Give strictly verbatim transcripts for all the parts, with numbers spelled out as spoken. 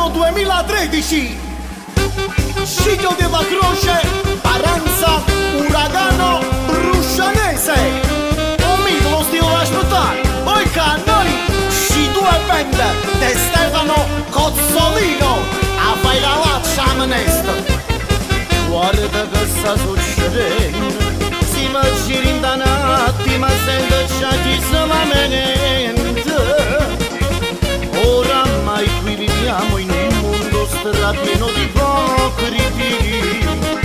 Stefano duemilatredici, Sciglio della Croce, Paranza, Uragano, Bruscianese. Omito lo stile da aspettare, poi cannoni, sci due band, De Stefano Cozzolino, a fai la laccia manesta. Guarda che sta succedendo, si mi giri in da un attimo, sento già chi se lamenta. Oramai qui viviamo in un mondo strapieno di ipocriti,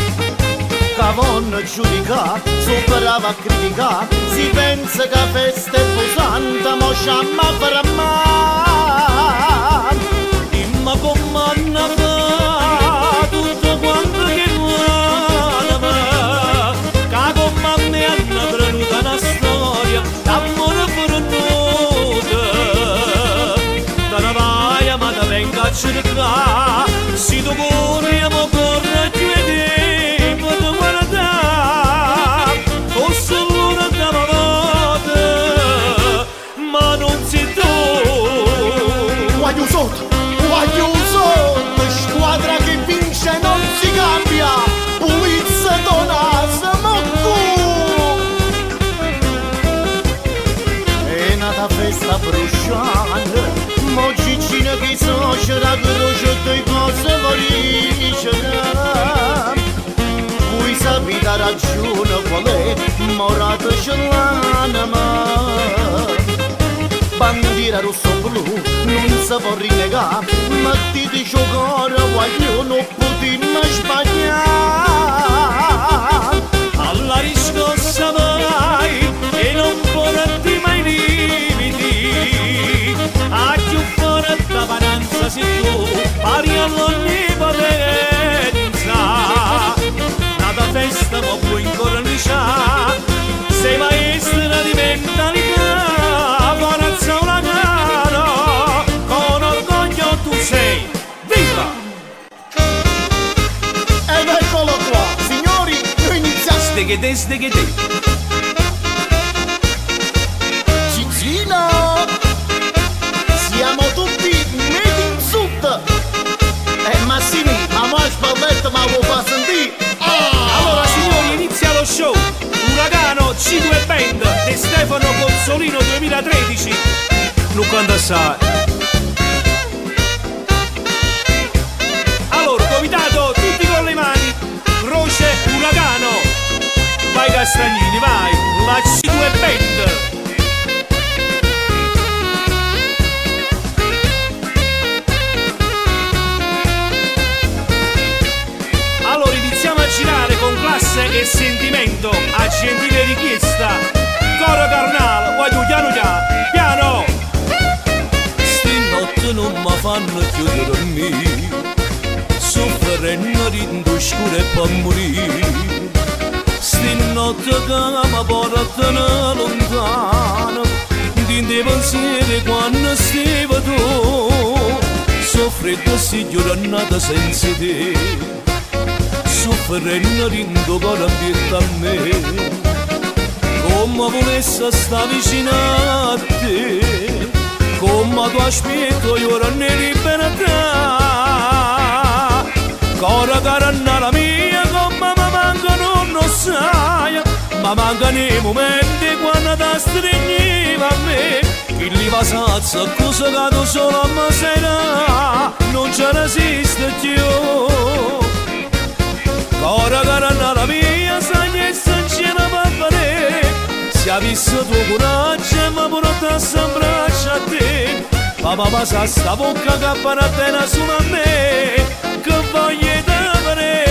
cavon giudica, superava a critica, si pensa che festa è posanta, mo sciamma farà male. Dimma come fa tutto quanto che guarda, che come me hanno prenuta una storia d'amore fornuta. Da una vaia ma da venga a cercare, si tu corriamo corre giù e tempo da guardare, forse l'ora dava volta, ma non si tu. Guaglio sotto, guaglio sotto, squadra che vince non si cambia, pulizia donasa mocco. È nata festa bruciante, mo Gigina che suocera croce due cose voricera. Voi sapete la ragione qual è, morata ce l'anima. Bandiera rosso-blu non si può rinnegare, ma ti dice ancora voglio non potremmo sbagliare. Alla riscossa vai e non porti mai limiti, a più fuori da Paranza sei tu, pari all'onnipotenza. Nata festa ma puoi incorniciare, sei maestra di mentalità. Paranza Uragano, con orgoglio tu sei viva! Ed eccolo qua, signori, noi iniziamo. Steghete, steghete. Cicina, siamo tutti made in sud. Eh Massimi, ma mo spavetta ma lo fa sentire. Ah! Allora signori, inizia lo show. Uragano C due Band, De Stefano Cozzolino duemilatredici. Non quando sai. Allora, comitato, tutti con le mani. Croce Uragano. Vai Castagnini, vai. La C due Band. Allora iniziamo a girare con classe e sentimento, a gentile richiesta. Coro carnale, voglio piano piano, piano. Sti notte non mi fanno chiudere me, soffrendo rindo scuro e poi morire. Sti notte che mi portano lontano, di te pensieri quando stivo tu, soffrendo si giornata senza te, soffrendo rindo cuore a me. Come volesse sta vicino a te, come tu aspetto io ora ne libertà. Cora caranna la mia, come mi manca non lo sai, ma mancano i momenti quando ti stringiva a me. Chi li va sazza, cosa cado solo a me sera, non ce ne esiste più. Cora caranna la mia, sai che se ce ne va bene, si ha visto tuo coraggio e mi porta sempre a te. Papà passa sta bocca che appena su a me, che voglio davvero.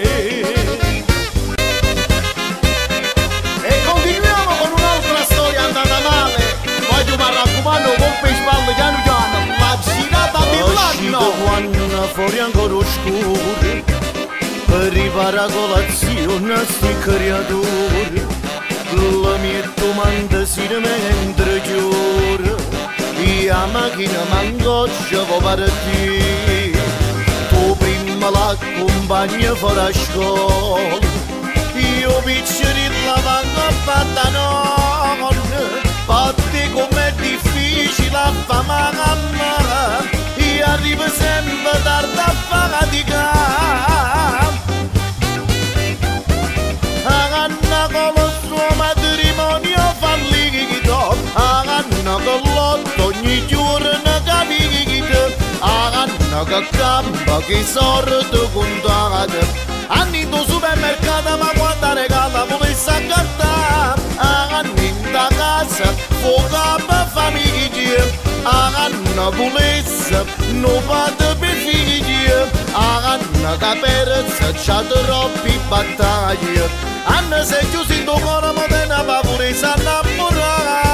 E continuiamo con un'altra storia andata male. Voglio mi raccomando, pompe in spalle piano piano, la girata dell'anno. Quando fuori ancora oscuro, per riparare colazione a sti creatori, la mia domanda si mentre chiura, la macchina mangoccia può partire, tu prima l'accompagni fuori a scuola, io piccerilla vengo a fatta nonna, fatti com'è difficile a fare mamma, io arrivo sempre Una con il suo matrimonio fallito, hanno che lotto ogni giorno capito, hanno che campa che sorte contate. Anni do supermercato ma quando regala volesse accattare, hanno in da casa fuoco per famiglia, hanno volesse non fate per figli, hanno che persa c'ha troppi battaglie, hanno se chiusi in tuo cuore ma te ne va pure si innamorare.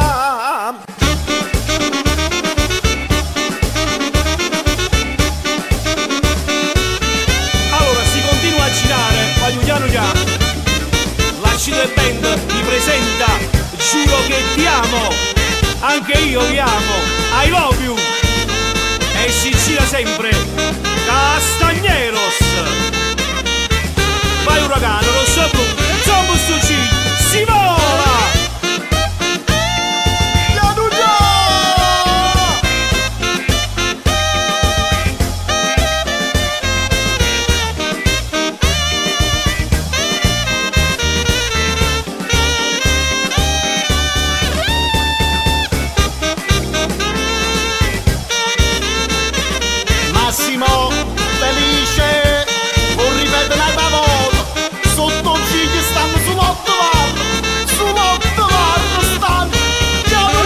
Piano piano L'acido e Band mi presenta Giuro che ti amo, anche io vi amo, I love you. E si gira sempre Castagneros. Vai uragano, rosso blu, zombo sto G, si vola. Felice, non ripetere la parola, sotto gigli stanno sull'otto bar, sull'otto bar stanno, piano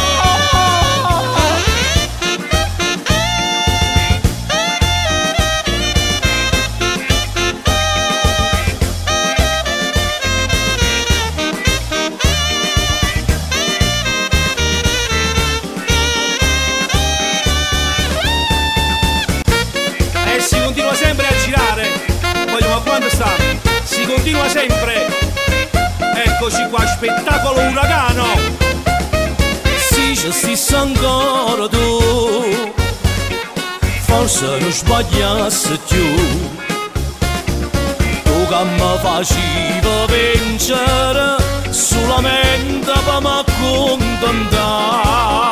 sempre a girare, voglio, ma quando sta? Si continua sempre. Eccoci qua, spettacolo uragano. Se ci stessi ancora tu, forse non sbagliassi più. Tu che mi facevi vincere solamente per m'accontentare.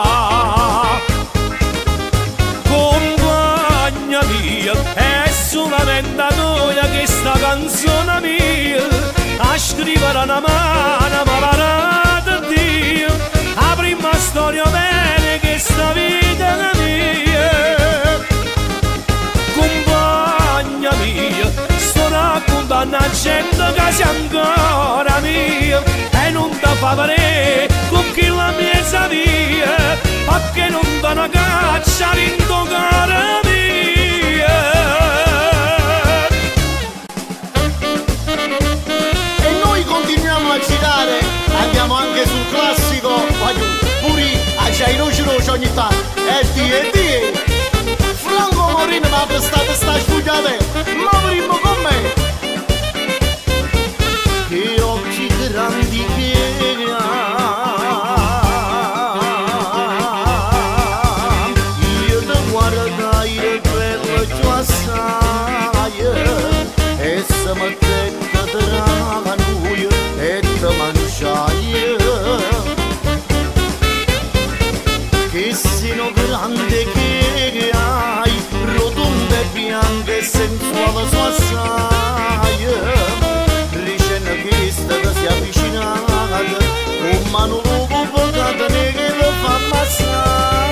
Compagna mia, è solamente a noi che sta canzone mia a scrivere una mano ma parata Dio, la prima storia bene che sta vita è mia. Compagna mia, sto raccontando a gente che sia ancora mia e non ti fa vedere con chi la mia via, perché non ti una caccia in tuo cuore mia. A girare, andiamo anche sul classico, voglio pure a Giairoci Roci ogni tanto, e di e di Franco Morino mi ha prestato sta sfugliate, ma prima con me. Che occhi grandi che hai, io ti guardai e bello giù assai, e se mi tecca tra noi e te mangiai, che seno grande che hai, rotonda e bianca e sensuale su assai, ricena che stata si avvicinata, con mano lupo pagata che lo fa ammazzare.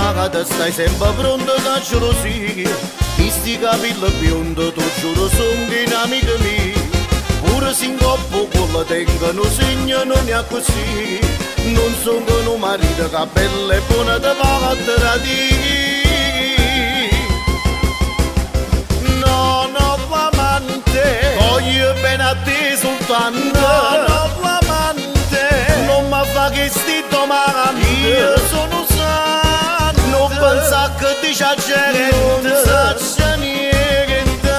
ma te stai sempre pronto da gelosia. Chi sti capelli biondi, tu giuro sono un'amica mia. Pure se in coppo quello tengono segno non è così. Non sono un marito che bella e buona da battere a dire. No, no, l'amante, voglio bene a te soltanto. No, no, l'amante, non mi fa che sti domande. Io sono santo, non pensa che ti c'è gente, non sa niente.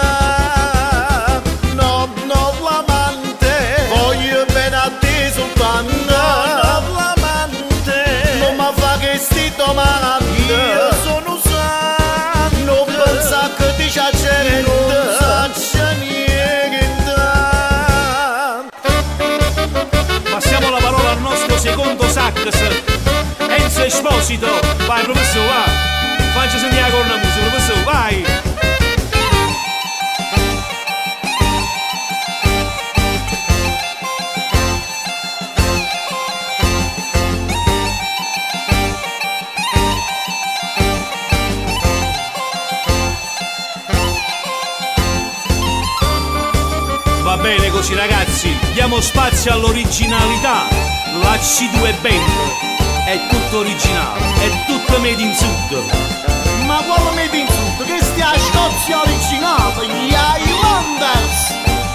No, no, l'amante, voglio bene a te soltanto. No, l'amante, non mi fa che sti domande. Io sono santo, non pensa che ti c'è gente, non sa niente. Passiamo la parola al nostro secondo sax, Enzo Esposito. Vai professore, va, faccia segnare con una musica, professore, vai. Va bene così ragazzi, diamo spazio all'originalità. La C due Band è tutto originale, è tutto made in sud. Ma quale made in sud? Che stia a Scozia originale, gli Highlanders!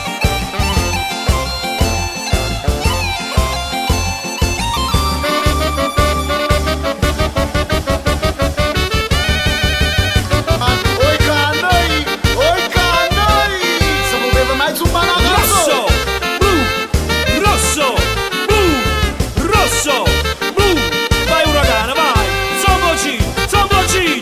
Ma oi cannoi, oi cannoi! Se poteva mai zumbare una Rosso, blu, rosso, blu, rosso, blu. Vai uragano, vai, zomboci, zomboci.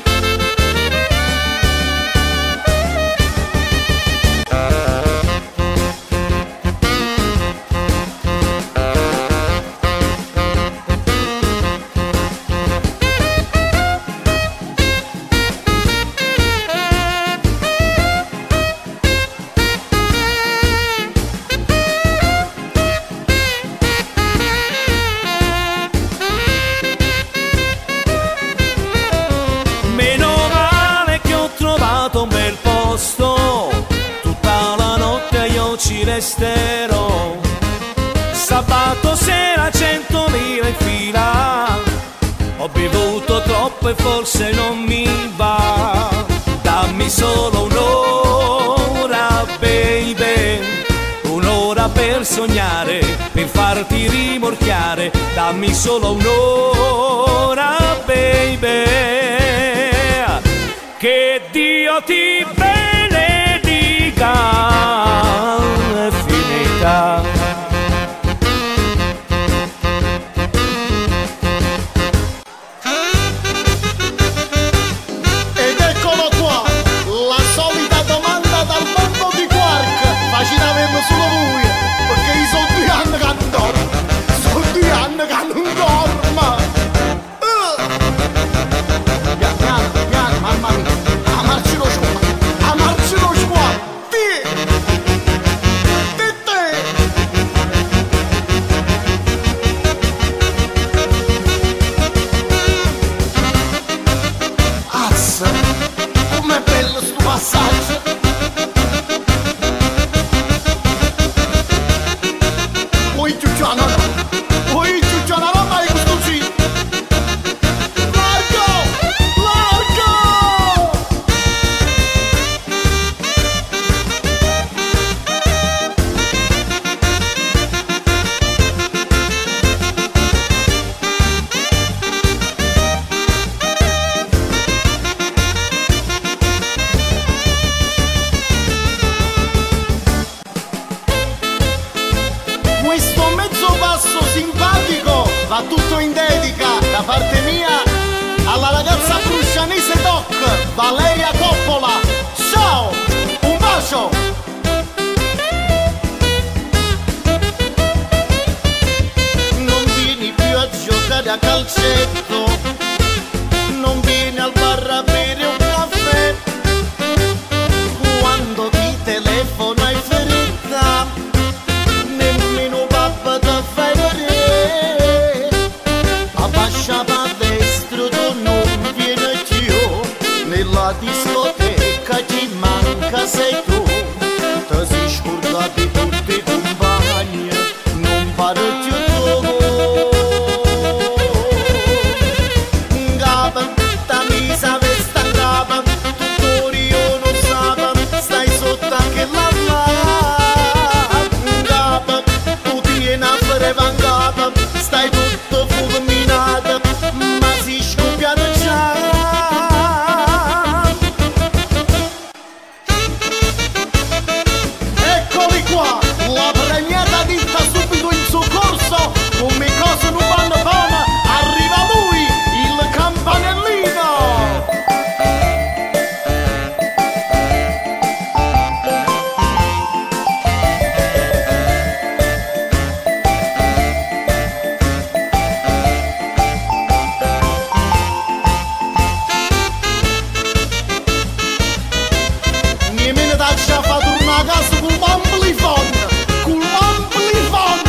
Meno male che ho trovato un bel posto, tutta la notte io ci resterò. Sabato sera centomila in fila, ho bevuto troppo e forse non mi va. Dammi solo un'ora, baby, un'ora per sognare, per farti rimorchiare. Dammi solo un'ora, baby, che Dio ti benedica. È finita. Ed eccolo qua, la solita domanda dal mondo di Quark. Facciamo solo voi, perché io sono due anni che non dormo. Sono due anni che non dormo. Uh. Piano, piano, piano, mamma mia. Amarci lo squalo, amarci lo squalo. Ti, ti, te. Azza, com'è bello sto passaggio. Oi ciucciana, oi ciucciana, non mai così. Largo, largo. Questo mezzo passo simpatico va tutto in dedica da parte mia alla ragazza bruscianese doc Valeria Coppola. Ciao, un bacio. Non vieni più a giocare a calcetto, non vieni al bar a bere un caffè. Quando ti telefono hai fretta, nemmeno papà ti fai vedere. Abbascia a destra tu non sei tu, ti sei scordato di tutti i compagni, non pare più tu. Ngaba, ta misa vesta ngaba, tuttori io non saba, stai sotto anche la là. Ngaba, tu tieni a fare vangaba, stai tutto fulminata, ma si scoppiano già. Eccoli qua, la premiata ditta subito in soccorso, come cose non vanno bene, arriva lui, il campanellino. Nemmeno da ci ha fatto una casa con l'amplifon, con l'amplifon.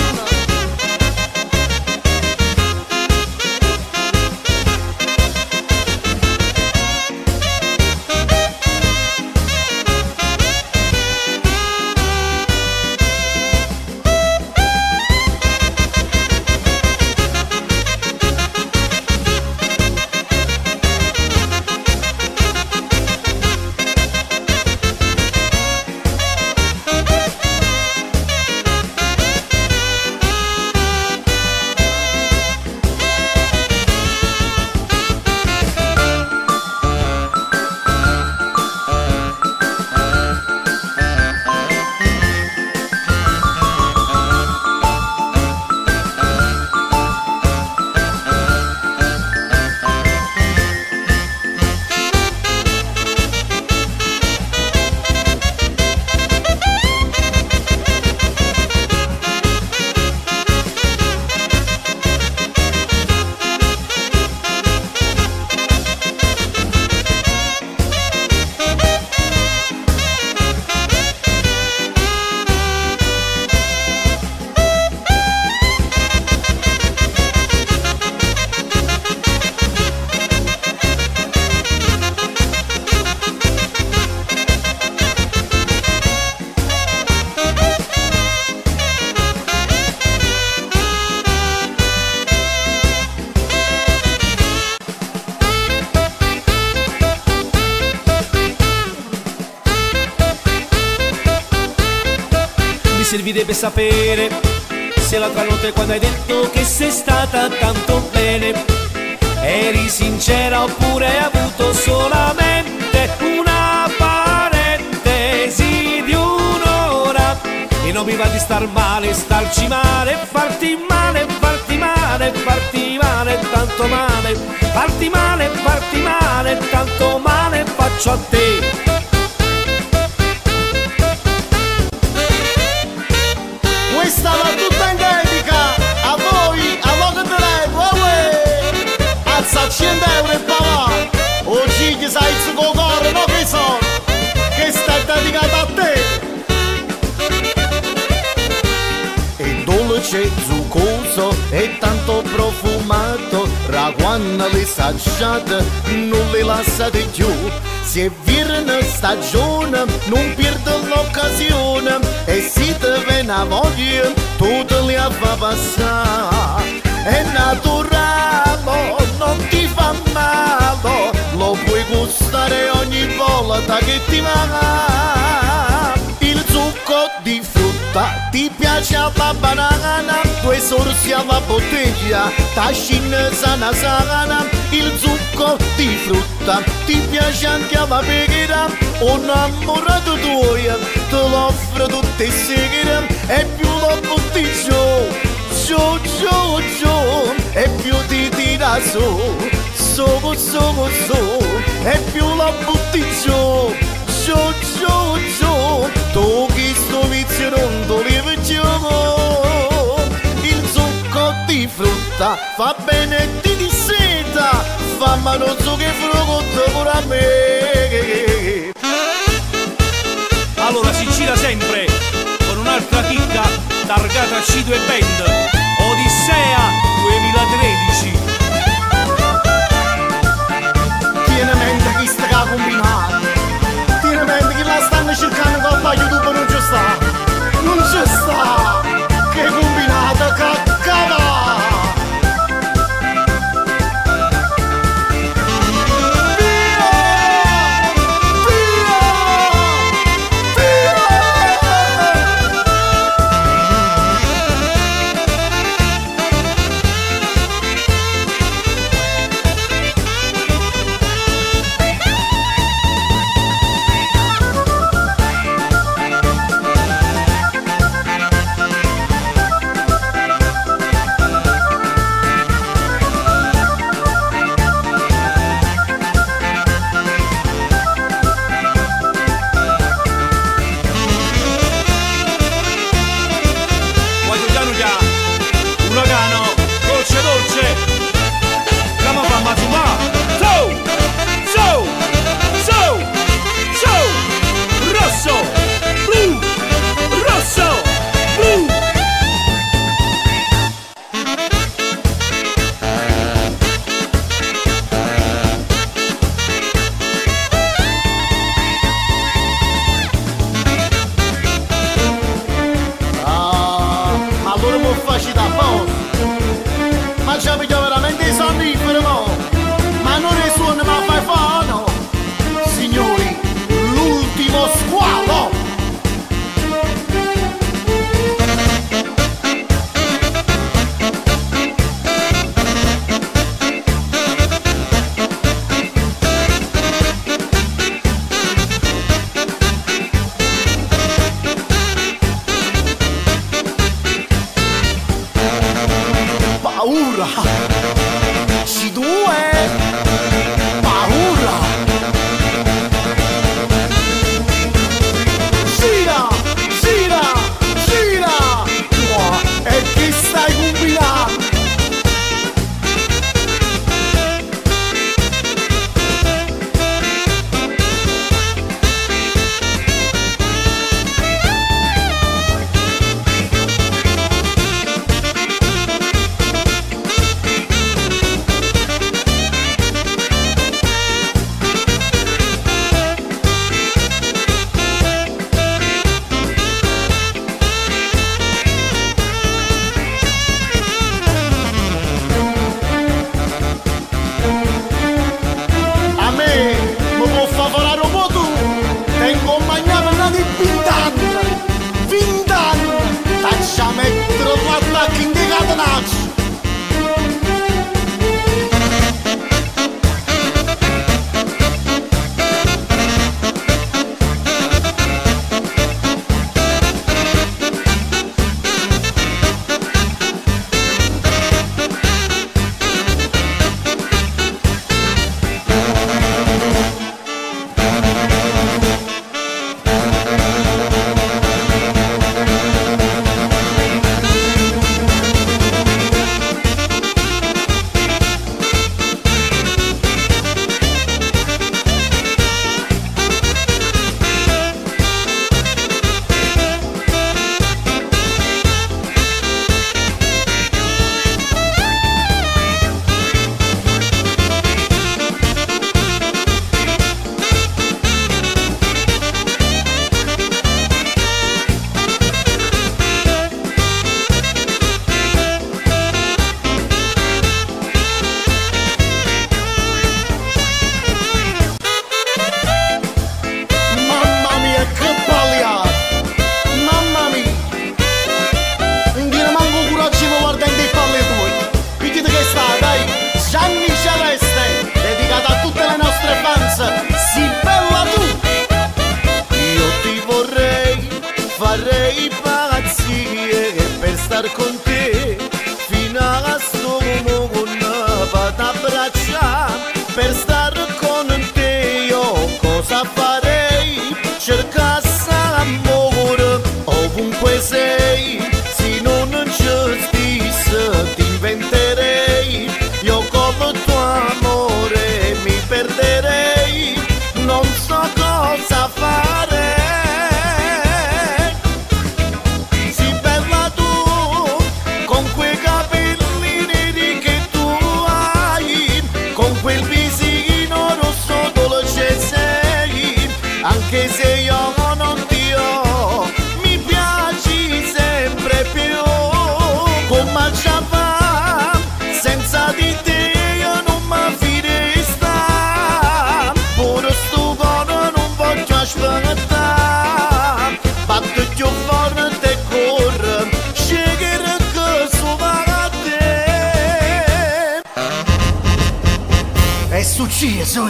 Mi servirebbe sapere se l'altra notte quando hai detto che sei stata tanto bene eri sincera oppure hai avuto solamente una parentesi di un'ora. E non mi va di star male, starci male, farti male, farti male, farti male, tanto male, farti male, farti male, tanto male faccio a te. Questa va tutta in dedica a voi, a Logo Televo, uè! Alza cento euro e papà, oggi gli sai su cuore, no che so, che sta dedicata a te. È dolce, zuccoso e tanto profumato, raguanna le saggiate, non le lasciate più. Se virna stagione, non perdo l'occasione, e se te viene a voglia, tutto le fa passare. È naturale, non ti fa male, lo puoi gustare ogni volta che ti va. Il zucco di frutta ti piace alla banana, due sorsi alla bottiglia, tascina sana sana. Il zucco di frutta ti piace anche alla pecora, un innamorato tuo te l'offre tutte sere, e più lo butti giù, giù giù giù, e più ti tira su, su su su, e più lo butti giù, giù giù giù, tu chi sto vizio non tolevi giù. Il zucco di frutta fa bene ti disseta, fa ma non so che frutto pure a me. Allora si gira sempre con un'altra chicca targata C due Band, Odissea duemilatredici. Tiene mente chi sta combinando, tiene mente chi la stanno stanno cercando coppa YouTube, non ci sta, non ci sta, che combinata caccava. Ci due paura. Gira, gira, gira. Wow, e che stai combinando? anche se io non ti ho, mi piaci sempre più. Come ci fa, senza di te io non mi fide sta. Pure sto cuore non voglio aspettare, batto più forte e corro, scegliere che so va a te. È successo,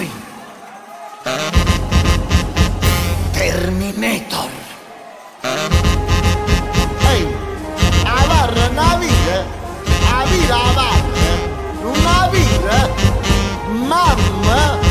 Terminator. Ehi, la barra una vita, la vita la barra, una vita, mamma.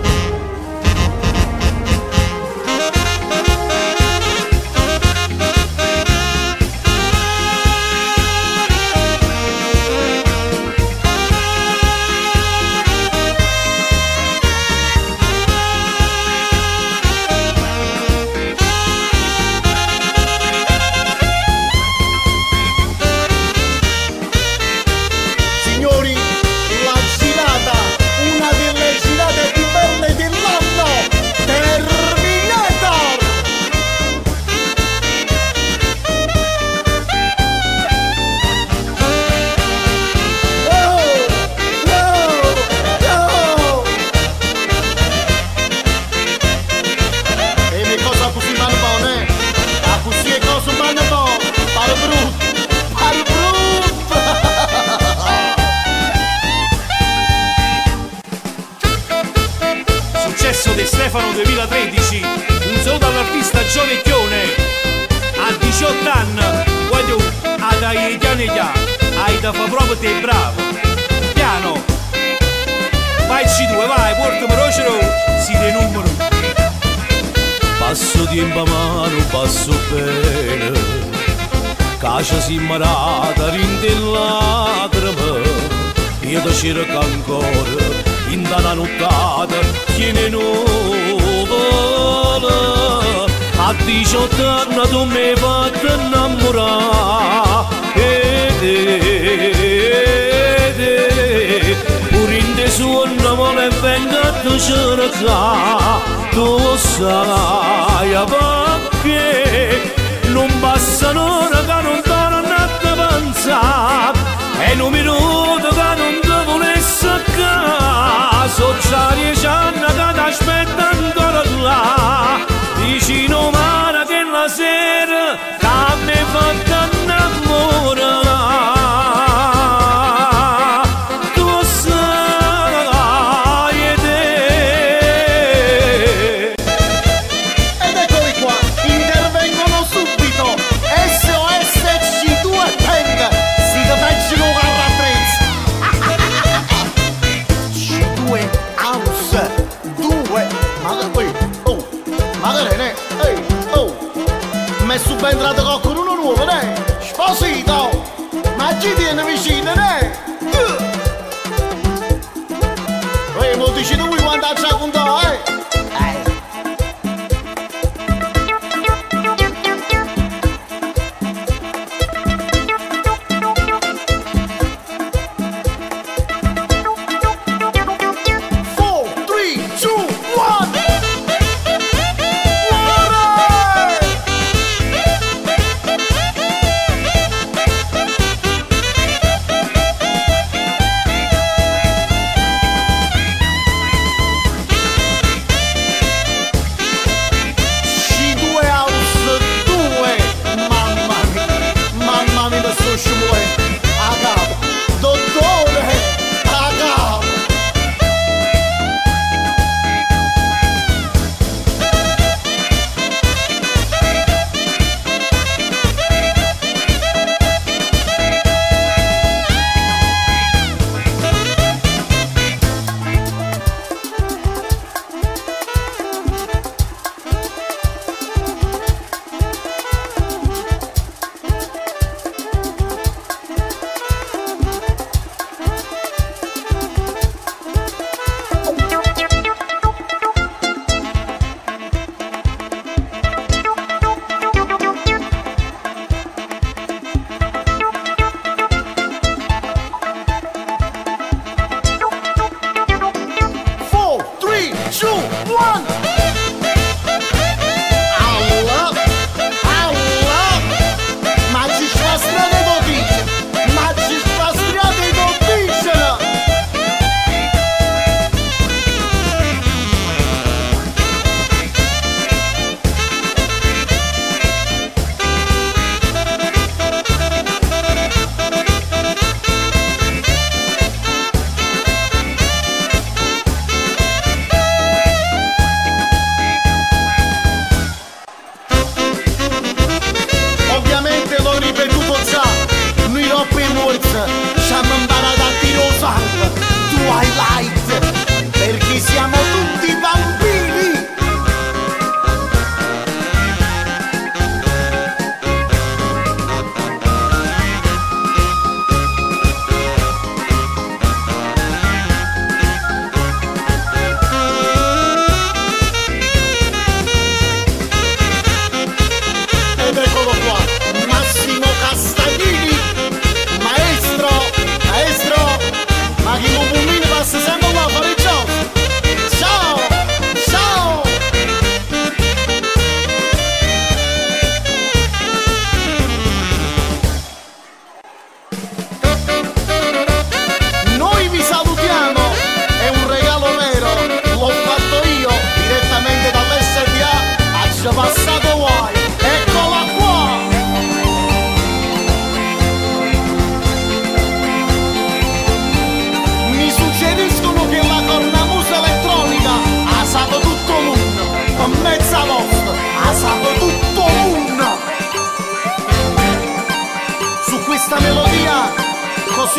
Di Stefano duemilatredici, un saluto all'artista Gionecchione. A diciotto anni, guarda, a dai piani già, hai da fa proprio te bravo. Piano, facci due, vai, portami rocero, si dei numeri. Passo tempo mano, passo bene, casa si immarata, rinde lacrime, io ti cerco ancora. In dalla nottata tiene nuvola, a diciotto anni tu mi hai fatto innamorare, ed è pure in te suono vuole venga a tu cercare, tu sai perché non basta un'ora che non torno a te pensare, e un minuto che non ti volessi accadere, so già dieci anni che ti aspetto ancora là, vicino mare che la sera che mi hai fatto innamorare, tu sai ed è. Ed eccoli qua, intervengono subito S O S C due Peng, si dovrebbero guardare C due House due, ma poi, oh, ma che ne, ehi, oh, mi è subentrato qualcuno nuovo, ne, Sposito, ma ci tiene vicino, ne, ehi, mo dici tu quando ci ha contato, eh,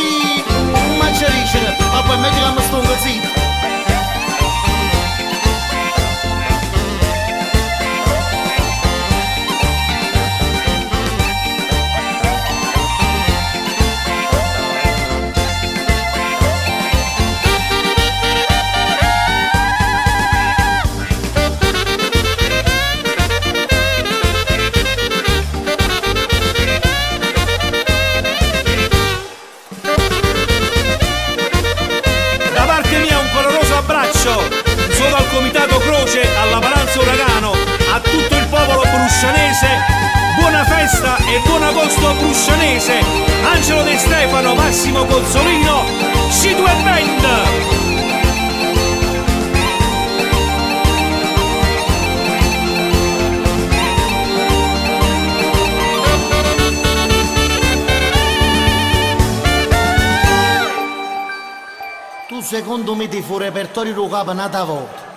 sì, ma c'è dice, ma poi meglio che mi sto zitto. Solo al Comitato Croce, alla Paranza Uragano, a tutto il popolo bruscianese, buona festa e buon agosto bruscianese. Angelo De Stefano, Massimo Cozzolino, C due Band. Tu secondo me ti fu repertorio lo capo nata volta.